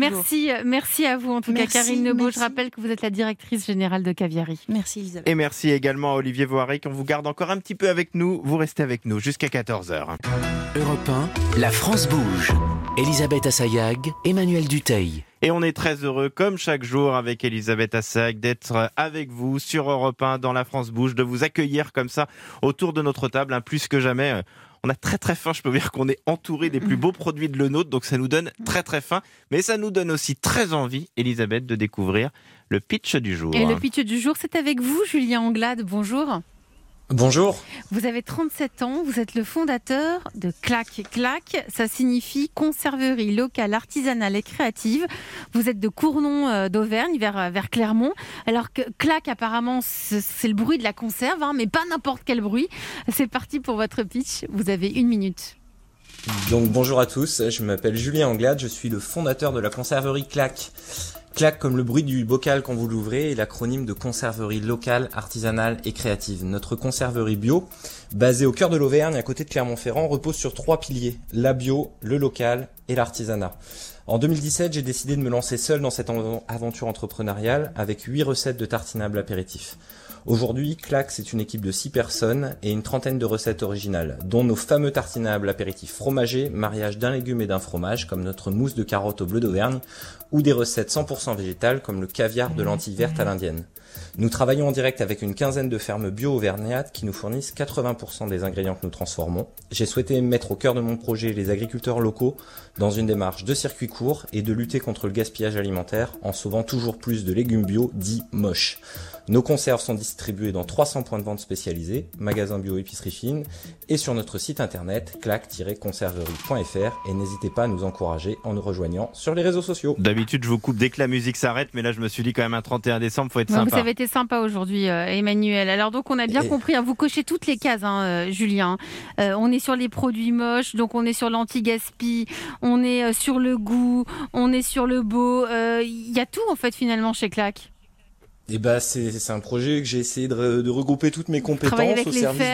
Speaker 2: Merci à vous, en tout cas, Karine Nebaud. Je rappelle que vous êtes la directrice générale de Caviari.
Speaker 6: Merci, Elisabeth.
Speaker 3: Et merci également à Olivier Voharic. On vous garde encore un petit peu avec nous. Vous restez avec nous jusqu'à 14h.
Speaker 1: Europe 1, la France bouge. Elisabeth Assayag, Emmanuel Dutheil.
Speaker 3: Et on est très heureux, comme chaque jour, avec Elisabeth Assayag, d'être avec vous sur Europe 1 dans la France bouge, de vous accueillir comme ça autour de notre table, plus que jamais. On a très très faim, je peux vous dire qu'on est entouré des plus beaux produits de le nôtre, donc ça nous donne très très faim, mais ça nous donne aussi très envie, Elisabeth, de découvrir le pitch du jour.
Speaker 2: Et le pitch du jour, c'est avec vous, Julien Anglade. Bonjour.
Speaker 7: Bonjour.
Speaker 2: Vous avez 37 ans, vous êtes le fondateur de Clac. Clac, ça signifie conserverie locale, artisanale et créative. Vous êtes de Cournon d'Auvergne, vers Clermont. Alors que Clac, apparemment, c'est le bruit de la conserve, mais pas n'importe quel bruit. C'est parti pour votre pitch. Vous avez 1 minute.
Speaker 7: Donc bonjour à tous, je m'appelle Julien Anglade, je suis le fondateur de la conserverie Clac. Clac comme le bruit du bocal quand vous l'ouvrez est l'acronyme de conserverie locale, artisanale et créative. Notre conserverie bio, basée au cœur de l'Auvergne, à côté de Clermont-Ferrand, repose sur 3 piliers, la bio, le local et l'artisanat. En 2017, j'ai décidé de me lancer seul dans cette aventure entrepreneuriale avec 8 recettes de tartinables apéritifs. Aujourd'hui, Clac, c'est une équipe de 6 personnes et une trentaine de recettes originales, dont nos fameux tartinables apéritifs fromagés, mariage d'un légume et d'un fromage, comme notre mousse de carotte au bleu d'Auvergne, ou des recettes 100% végétales, comme le caviar de lentilles vertes à l'indienne. Nous travaillons en direct avec une quinzaine de fermes bio auvergnates qui nous fournissent 80% des ingrédients que nous transformons. J'ai souhaité mettre au cœur de mon projet les agriculteurs locaux dans une démarche de circuit court et de lutter contre le gaspillage alimentaire en sauvant toujours plus de légumes bio dits moches. Nos conserves sont distribuées dans 300 points de vente spécialisés, magasins bio, épicerie fine, et sur notre site internet clac-conserverie.fr, et n'hésitez pas à nous encourager en nous rejoignant sur les réseaux sociaux.
Speaker 3: D'habitude, je vous coupe dès que la musique s'arrête, mais là, je me suis dit quand même un 31 décembre, faut être sympa.
Speaker 2: Vous avez été sympa aujourd'hui, Emmanuel. Alors donc, on a bien compris, vous cochez toutes les cases, Julien. On est sur les produits moches, donc on est sur l'anti-gaspi, on est sur le goût, on est sur le beau. Il y a tout, en fait, finalement, chez Clac.
Speaker 7: Et c'est un projet que j'ai essayé de regrouper toutes mes compétences au service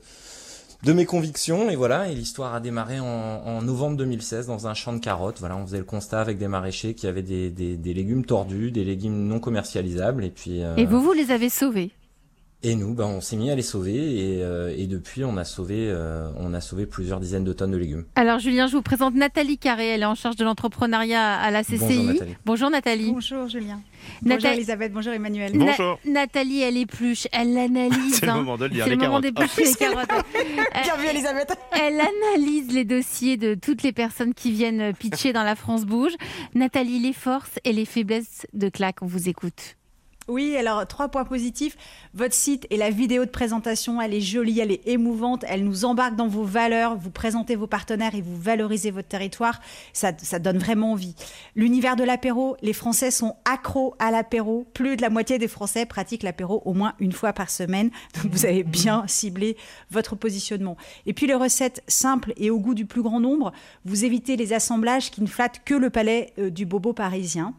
Speaker 7: de mes convictions, et voilà, et l'histoire a démarré en novembre 2016 dans un champ de carottes. Voilà, on faisait le constat avec des maraîchers qui avaient des légumes tordus, des légumes non commercialisables, et puis
Speaker 2: et vous les avez sauvés.
Speaker 7: Et nous, on s'est mis à les sauver, et depuis on a sauvé plusieurs dizaines de tonnes de légumes.
Speaker 2: Alors Julien, je vous présente Nathalie Carré, elle est en charge de l'entrepreneuriat à la CCI.
Speaker 7: Bonjour Nathalie.
Speaker 8: Bonjour Julien. Bonjour Elisabeth, bonjour Emmanuel.
Speaker 3: Bonjour.
Speaker 2: Nathalie, elle épluche, elle analyse.
Speaker 3: C'est le moment de le dire,
Speaker 2: c'est
Speaker 3: les
Speaker 2: le moment
Speaker 3: carottes.
Speaker 2: d'éplucher les carottes.
Speaker 8: Bien vu Elisabeth.
Speaker 2: Elle analyse les dossiers de toutes les personnes qui viennent pitcher dans la France Bouge. Nathalie, les forces et les faiblesses de Clac, on vous écoute.
Speaker 8: Oui, alors 3 points positifs. Votre site et la vidéo de présentation, elle est jolie, elle est émouvante, elle nous embarque dans vos valeurs, vous présentez vos partenaires et vous valorisez votre territoire. Ça donne vraiment envie. L'univers de l'apéro, les Français sont accros à l'apéro. Plus de la moitié des Français pratiquent l'apéro au moins 1 fois par semaine. Donc vous avez bien ciblé votre positionnement. Et puis les recettes simples et au goût du plus grand nombre, vous évitez les assemblages qui ne flattent que le palais du bobo parisien.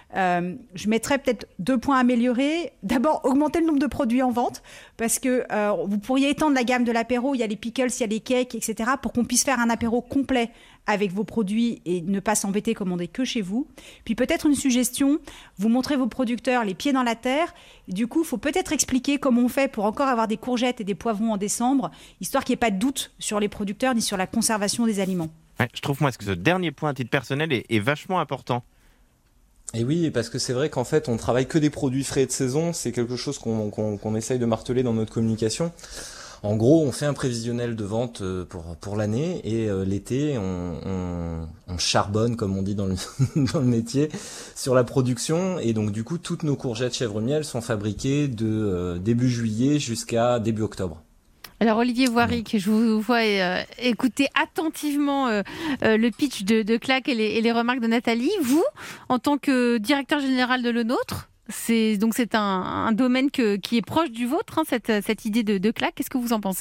Speaker 8: Je mettrais peut-être 2 points améliorés. D'abord, augmenter le nombre de produits en vente, parce que vous pourriez étendre la gamme de l'apéro. Il y a les pickles, il y a les cakes, etc., pour qu'on puisse faire un apéro complet avec vos produits et ne pas s'embêter commander que chez vous. Puis peut-être une suggestion, vous montrez vos producteurs les pieds dans la terre. Et du coup, il faut peut-être expliquer comment on fait pour encore avoir des courgettes et des poivrons en décembre, histoire qu'il n'y ait pas de doute sur les producteurs ni sur la conservation des aliments.
Speaker 3: Ouais, je trouve, moi, que ce dernier point à titre personnel est vachement important.
Speaker 7: Et oui, parce que c'est vrai qu'en fait, on travaille que des produits frais de saison. C'est quelque chose qu'on essaye de marteler dans notre communication. En gros, on fait un prévisionnel de vente pour l'année et l'été, on charbonne, comme on dit dans le métier, sur la production. Et donc, du coup, toutes nos courgettes chèvre miel sont fabriquées de début juillet jusqu'à début octobre.
Speaker 2: Alors Olivier Voiric, je vous vois écouter attentivement le pitch de Clac et les remarques de Nathalie. Vous, en tant que directeur général de Le Nôtre, c'est un domaine qui est proche du vôtre, hein, cette idée de Clac. Qu'est-ce que vous en pensez ?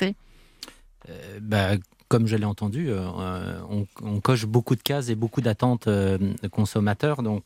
Speaker 4: Comme je l'ai entendu, on coche beaucoup de cases et beaucoup d'attentes de consommateurs. Donc,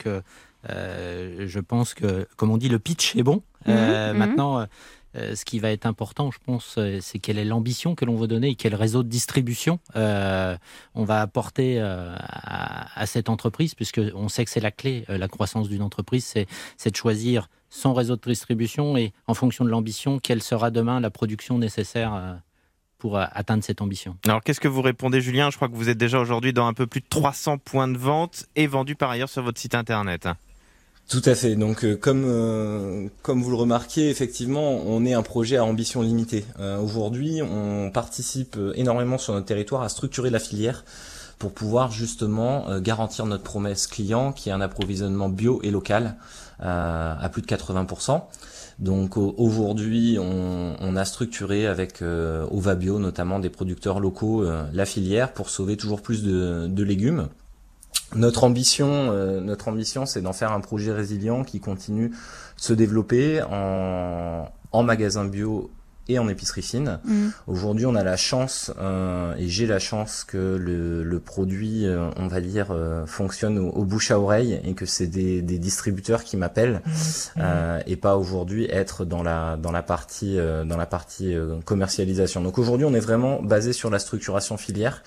Speaker 4: je pense que, comme on dit, le pitch est bon. Maintenant, ce qui va être important, je pense, c'est quelle est l'ambition que l'on veut donner et quel réseau de distribution on va apporter à cette entreprise, puisqu'on sait que c'est la clé, la croissance d'une entreprise, c'est de choisir son réseau de distribution et, en fonction de l'ambition, quelle sera demain la production nécessaire pour atteindre cette ambition.
Speaker 3: Alors, qu'est-ce que vous répondez, Julien ? Je crois que vous êtes déjà aujourd'hui dans un peu plus de 300 points de vente et vendus par ailleurs sur votre site internet.
Speaker 7: Tout à fait. Donc, comme vous le remarquez, effectivement, on est un projet à ambition limitée. Aujourd'hui, on participe énormément sur notre territoire à structurer la filière pour pouvoir justement garantir notre promesse client, qui est un approvisionnement bio et local à plus de 80%. Donc aujourd'hui, on a structuré avec Ova Bio, notamment des producteurs locaux, la filière pour sauver toujours plus de légumes. Notre ambition, c'est d'en faire un projet résilient qui continue de se développer en magasin bio et en épicerie fine. Aujourd'hui, on a la chance, et j'ai la chance que le produit, on va dire, fonctionne au bouche à oreille et que c'est des distributeurs qui m'appellent et pas aujourd'hui être dans la partie commercialisation. Donc aujourd'hui, on est vraiment basé sur la structuration filière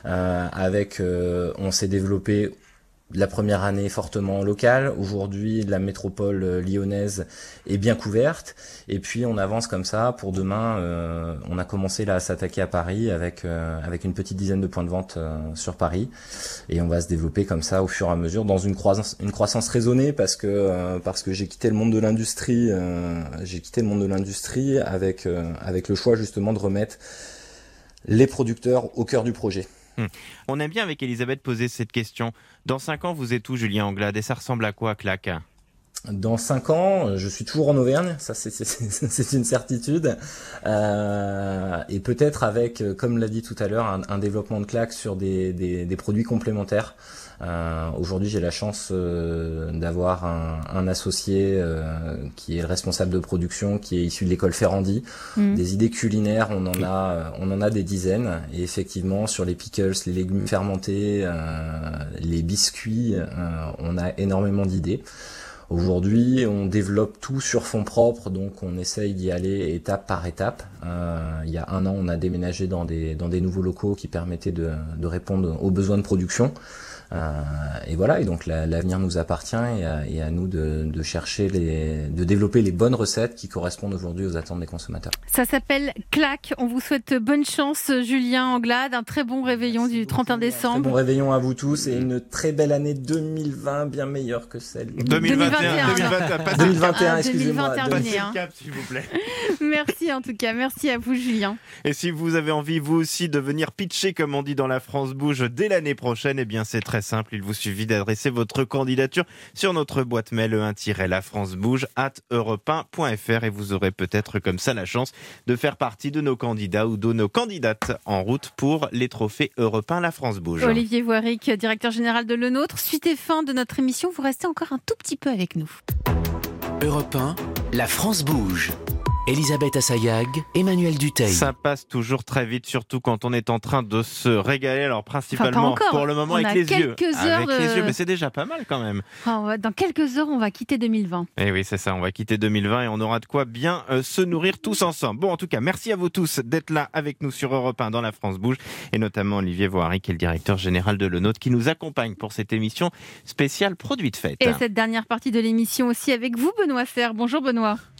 Speaker 7: on s'est développé la première année fortement locale. Aujourd'hui, la métropole lyonnaise est bien couverte. Et puis, on avance comme ça. Pour demain, on a commencé là à s'attaquer à Paris avec une petite dizaine de points de vente sur Paris. Et on va se développer comme ça au fur et à mesure dans une croissance raisonnée parce que j'ai quitté le monde de l'industrie. Avec le choix justement de remettre les producteurs au cœur du projet.
Speaker 3: On aime bien avec Elisabeth poser cette question. Dans 5 ans, vous êtes où, Julien Anglade ? Et ça ressemble à quoi, Clac ?
Speaker 7: Dans 5 ans, je suis toujours en Auvergne, ça c'est une certitude. Et peut-être avec, comme l'a dit tout à l'heure, un développement de Clac sur des produits complémentaires. Aujourd'hui, j'ai la chance d'avoir un associé qui est le responsable de production, qui est issu de l'école Ferrandi. Des idées culinaires, on en a des dizaines. Et effectivement, sur les pickles, les légumes fermentés, les biscuits, on a énormément d'idées. Aujourd'hui, on développe tout sur fonds propres, donc on essaye d'y aller étape par étape. Il y a 1 an, on a déménagé dans des nouveaux locaux qui permettaient de répondre aux besoins de production. Et voilà, et donc l'avenir nous appartient et à nous de chercher de développer les bonnes recettes qui correspondent aujourd'hui aux attentes des consommateurs.
Speaker 2: Ça s'appelle Clac. On vous souhaite bonne chance, Julien Anglade. Un très bon réveillon du 31 décembre.
Speaker 7: Très bon réveillon à vous tous et une très belle année 2020, bien meilleure que celle
Speaker 3: 2021,
Speaker 7: excusez-moi.
Speaker 2: 2021,
Speaker 3: Passez le cap, s'il vous plaît.
Speaker 2: Merci en tout cas. Merci à vous, Julien.
Speaker 3: Et si vous avez envie, vous aussi, de venir pitcher, comme on dit dans la France Bouge, dès l'année prochaine, eh bien, c'est très simple. Il vous suffit d'adresser votre candidature sur notre boîte mail e1-lafrancebouge@europe1.fr et vous aurez peut-être comme ça la chance de faire partie de nos candidats ou de nos candidates en route pour les trophées Europe 1 La France Bouge.
Speaker 2: Olivier Voiric, directeur général de Le Nôtre. Suite et fin de notre émission, vous restez encore un tout petit peu avec nous.
Speaker 1: Europe 1, La France Bouge. Elisabeth Assayag, Emmanuel Duteil.
Speaker 3: Ça passe toujours très vite, surtout quand on est en train de se régaler. Alors principalement pour le moment avec les yeux. Mais c'est déjà pas mal quand même.
Speaker 2: Dans quelques heures, on va quitter 2020.
Speaker 3: Et oui, c'est ça, on va quitter 2020 et on aura de quoi bien se nourrir tous ensemble. Bon, en tout cas, merci à vous tous d'être là avec nous sur Europe 1 dans La France Bouge et notamment Olivier Voiric, qui est le directeur général de Le Nôtre, qui nous accompagne pour cette émission spéciale produit de fête.
Speaker 2: Et cette dernière partie de l'émission aussi avec vous, Benoît Serre. Bonjour Benoît.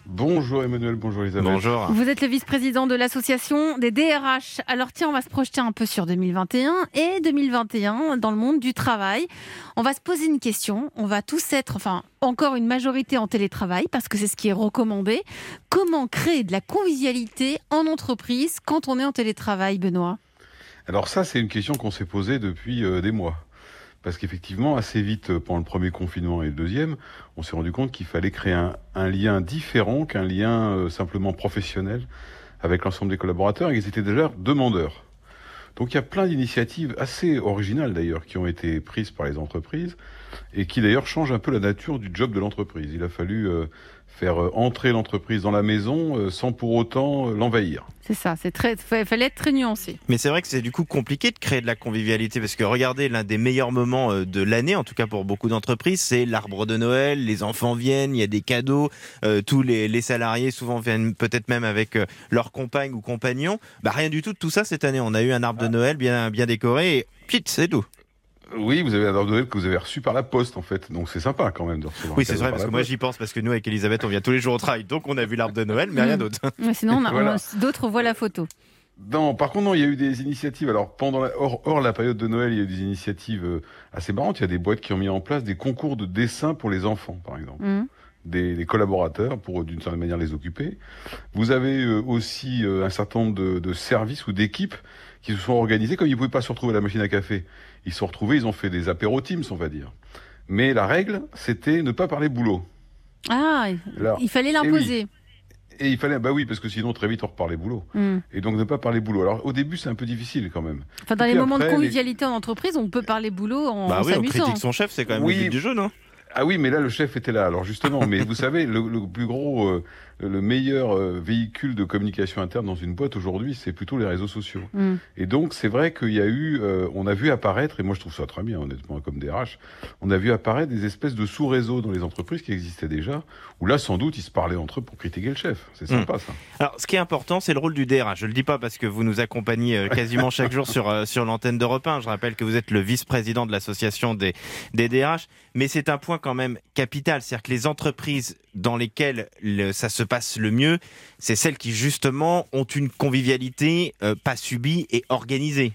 Speaker 9: Bonjour Emmanuel, bonjour Elisabeth.
Speaker 3: Bonjour.
Speaker 2: Vous êtes le vice-président de l'association des DRH. Alors tiens, on va se projeter un peu sur 2021 et 2021 dans le monde du travail. On va se poser une question. On va tous être, encore une majorité en télétravail parce que c'est ce qui est recommandé. Comment créer de la convivialité en entreprise quand on est en télétravail, Benoît ?
Speaker 9: Alors ça, c'est une question qu'on s'est posée depuis des mois. Parce qu'effectivement, assez vite, pendant le premier confinement et le deuxième, on s'est rendu compte qu'il fallait créer un lien différent qu'un lien simplement professionnel avec l'ensemble des collaborateurs, et qu'ils étaient déjà demandeurs. Donc il y a plein d'initiatives assez originales d'ailleurs qui ont été prises par les entreprises et qui d'ailleurs changent un peu la nature du job de l'entreprise. Il a fallu faire entrer l'entreprise dans la maison sans pour autant l'envahir.
Speaker 2: C'est ça, fallait être très nuancé.
Speaker 3: Mais c'est vrai que c'est du coup compliqué de créer de la convivialité parce que regardez, l'un des meilleurs moments de l'année, en tout cas pour beaucoup d'entreprises, c'est l'arbre de Noël, les enfants viennent, il y a des cadeaux, tous les salariés souvent viennent peut-être même avec leur compagne ou compagnon. Rien du tout de tout ça cette année. On a eu un arbre de Noël bien décoré et pit, c'est tout.
Speaker 9: Oui, vous avez un arbre de Noël que vous avez reçu par la poste en fait, donc c'est sympa quand même de recevoir.
Speaker 3: Oui, c'est vrai parce que moi j'y pense parce que nous avec Elisabeth on vient tous les jours au travail, donc on a vu l'arbre de Noël, mais rien d'autre.
Speaker 2: Mais sinon d'autres voient la photo.
Speaker 9: Non, par contre, non, il y a eu des initiatives. Alors, hors la période de Noël, il y a eu des initiatives assez marrantes. Il y a des boîtes qui ont mis en place des concours de dessin pour les enfants, par exemple. Des collaborateurs pour, d'une certaine manière, les occuper. Vous avez aussi un certain nombre de services ou d'équipes qui se sont organisés. Comme ils ne pouvaient pas se retrouver à la machine à café, ils se sont retrouvés, ils ont fait des apéros Teams, on va dire. Mais la règle, c'était ne pas parler boulot.
Speaker 2: Ah, il fallait l'imposer.
Speaker 9: Et il fallait, oui, parce que sinon, très vite, on reparlait boulot. Et donc, ne pas parler boulot. Alors, au début, c'est un peu difficile, quand même.
Speaker 2: Dans les moments de convivialité en entreprise, on peut parler boulot en s'amusant.
Speaker 3: On critique son chef, c'est quand même le but du jeu, non ?
Speaker 9: Ah oui, mais là, le chef était là. Alors, justement, mais vous savez, le plus gros, le meilleur véhicule de communication interne dans une boîte aujourd'hui, c'est plutôt les réseaux sociaux. Et donc, c'est vrai qu'il y a eu, on a vu apparaître, et moi je trouve ça très bien, honnêtement, comme DRH, on a vu apparaître des espèces de sous-réseaux dans les entreprises qui existaient déjà, où là, sans doute, ils se parlaient entre eux pour critiquer le chef. C'est sympa, ça.
Speaker 3: Alors, ce qui est important, c'est le rôle du DRH. Je le dis pas parce que vous nous accompagnez quasiment chaque jour sur l'antenne d'Europe 1. Je rappelle que vous êtes le vice-président de l'association des DRH, mais c'est un point quand même capital. C'est-à-dire que les entreprises dans lesquelles ça se passe le mieux, c'est celles qui justement ont une convivialité pas subie et organisée.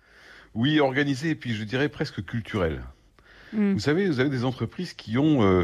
Speaker 9: Oui, organisée et puis je dirais presque culturelle. Vous savez, vous avez des entreprises qui ont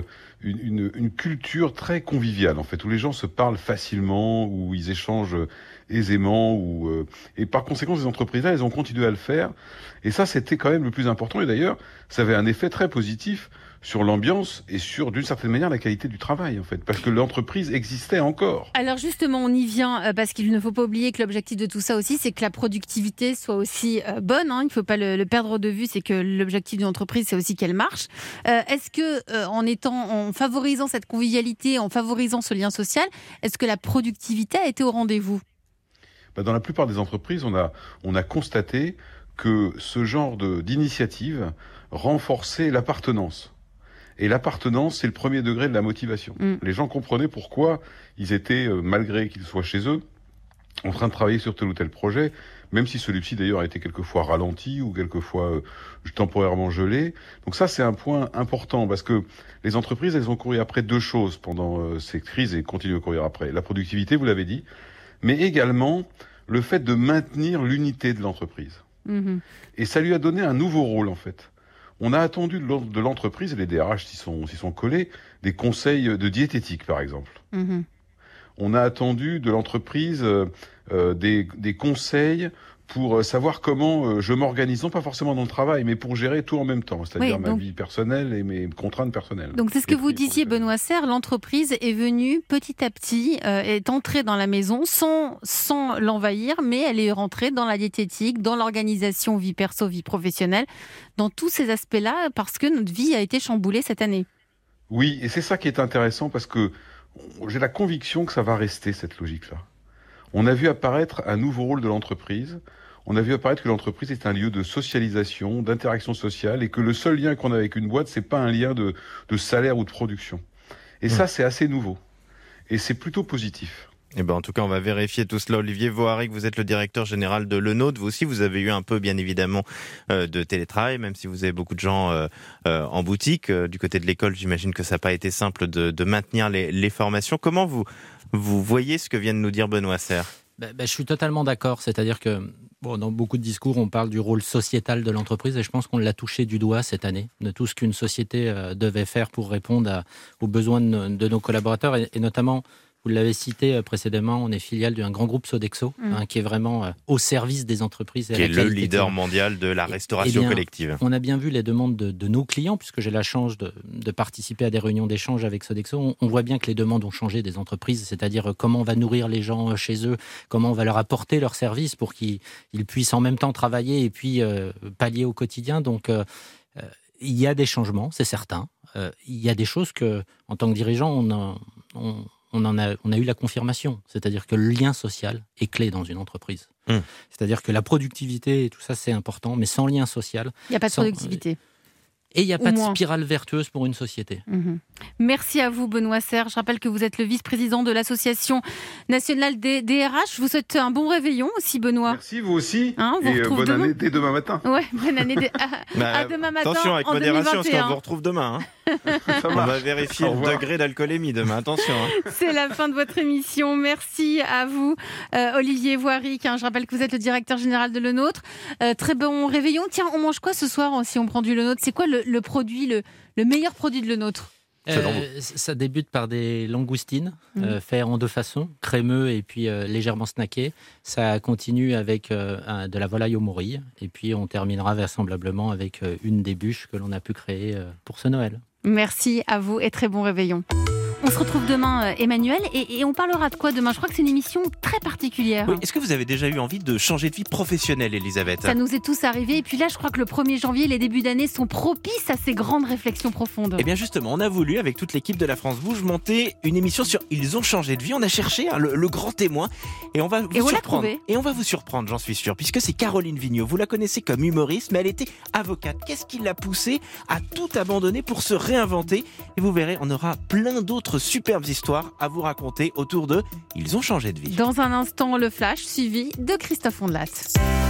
Speaker 9: une culture très conviviale en fait, où les gens se parlent facilement, où ils échangent aisément, et par conséquent ces entreprises-là, elles ont continué à le faire. Et ça, c'était quand même le plus important. Et d'ailleurs, ça avait un effet très positif sur l'ambiance et sur, d'une certaine manière, la qualité du travail, en fait, parce que l'entreprise existait encore.
Speaker 2: Alors justement, on y vient, parce qu'il ne faut pas oublier que l'objectif de tout ça aussi, c'est que la productivité soit aussi bonne. Il ne faut pas le perdre de vue, c'est que l'objectif d'une entreprise, c'est aussi qu'elle marche. Est-ce que, en favorisant cette convivialité, en favorisant ce lien social, est-ce que la productivité a été au rendez-vous ?
Speaker 9: Dans la plupart des entreprises, on a constaté que ce genre d'initiative renforçait l'appartenance. Et l'appartenance, c'est le premier degré de la motivation. Les gens comprenaient pourquoi ils étaient, malgré qu'ils soient chez eux, en train de travailler sur tel ou tel projet, même si celui-ci d'ailleurs a été quelquefois ralenti ou quelquefois temporairement gelé. Donc ça, c'est un point important parce que les entreprises, elles ont couru après deux choses pendant ces crises et continuent à courir après. La productivité, vous l'avez dit, mais également le fait de maintenir l'unité de l'entreprise. Et ça lui a donné un nouveau rôle en fait. On a attendu de l'entreprise, et les DRH s'y sont collés, des conseils de diététique, par exemple. On a attendu de l'entreprise des conseils pour savoir comment je m'organise, non pas forcément dans le travail, mais pour gérer tout en même temps, c'est-à-dire ma vie personnelle et mes contraintes personnelles.
Speaker 2: Donc c'est ce que vous disiez, Benoît Serre, l'entreprise est venue petit à petit, est entrée dans la maison sans l'envahir, mais elle est rentrée dans la diététique, dans l'organisation vie perso, vie professionnelle, dans tous ces aspects-là, parce que notre vie a été chamboulée cette année.
Speaker 9: Oui, et c'est ça qui est intéressant, parce que j'ai la conviction que ça va rester, cette logique-là. On a vu apparaître un nouveau rôle de l'entreprise. On a vu apparaître que l'entreprise est un lieu de socialisation, d'interaction sociale, et que le seul lien qu'on a avec une boîte, c'est pas un lien de salaire ou de production. Et ça, c'est assez nouveau. Et c'est plutôt positif.
Speaker 3: Eh ben, en tout cas, on va vérifier tout cela. Olivier Voharic, vous êtes le directeur général de Le Nôtre. Vous aussi, vous avez eu un peu, bien évidemment, de télétravail, même si vous avez beaucoup de gens en boutique. Du côté de l'école, j'imagine que ça n'a pas été simple de maintenir les formations. Comment vous voyez ce que vient de nous dire Benoît Serre ?
Speaker 4: Je suis totalement d'accord. C'est-à-dire que dans beaucoup de discours, on parle du rôle sociétal de l'entreprise et je pense qu'on l'a touché du doigt cette année, de tout ce qu'une société devait faire pour répondre aux besoins de nos collaborateurs et notamment, vous l'avez cité précédemment, on est filiale d'un grand groupe Sodexo qui est vraiment au service des entreprises.
Speaker 3: Qui est le leader mondial de la restauration collective.
Speaker 4: On a bien vu les demandes de nos clients, puisque j'ai la chance de participer à des réunions d'échange avec Sodexo. On voit bien que les demandes ont changé des entreprises, c'est-à-dire comment on va nourrir les gens chez eux, comment on va leur apporter leurs services pour qu'ils puissent en même temps travailler et puis pallier au quotidien. Donc, il y a des changements, c'est certain. Il y a des choses que, en tant que dirigeant, on a eu la confirmation. C'est-à-dire que le lien social est clé dans une entreprise. C'est-à-dire que la productivité et tout ça, c'est important, mais sans lien social...
Speaker 2: Il n'y a pas de productivité.
Speaker 4: Et il n'y a pas de spirale vertueuse pour une société.
Speaker 2: Merci à vous, Benoît Serre. Je rappelle que vous êtes le vice-président de l'Association nationale des DRH. Je vous souhaite un bon réveillon aussi, Benoît.
Speaker 9: Merci, vous aussi.
Speaker 2: Et
Speaker 9: bonne année dès demain matin.
Speaker 2: Ouais, bonne année à demain matin.
Speaker 3: Attention, avec
Speaker 2: en
Speaker 3: modération,
Speaker 2: 2021.
Speaker 3: parce qu'on vous retrouve demain. On va vérifier le degré d'alcoolémie demain. Attention.
Speaker 2: C'est la fin de votre émission. Merci à vous, Olivier Voharic. Je rappelle que vous êtes le directeur général de Le Nôtre. Très bon réveillon. Tiens, on mange quoi ce soir si on prend du Le Nôtre ? C'est quoi le produit, le meilleur produit de Le Nôtre ?
Speaker 4: Ça débute par des langoustines faites en deux façons, crémeux et puis légèrement snackées. Ça continue avec de la volaille aux morilles et puis on terminera vraisemblablement avec une des bûches que l'on a pu créer pour ce Noël.
Speaker 2: Merci à vous et très bon réveillon. On se retrouve demain, Emmanuel, et on parlera de quoi demain ? Je crois que c'est une émission très particulière.
Speaker 3: Oui, est-ce que vous avez déjà eu envie de changer de vie professionnelle, Elisabeth ?
Speaker 2: Ça nous est tous arrivé. Et puis là, je crois que le 1er janvier, les débuts d'année sont propices à ces grandes réflexions profondes.
Speaker 3: Eh bien justement, on a voulu, avec toute l'équipe de la France Bouge, monter une émission sur « Ils ont changé de vie ». On a cherché le grand témoin et on va vous surprendre. Et on va vous surprendre, j'en suis sûr, puisque c'est Caroline Vigneault. Vous la connaissez comme humoriste, mais elle était avocate. Qu'est-ce qui l'a poussée à tout abandonner pour se réinventer ? Et vous verrez, on aura plein d'autres superbes histoires à vous raconter autour de « Ils ont changé de vie ».
Speaker 2: Dans un instant, le flash suivi de Christophe Ondelat.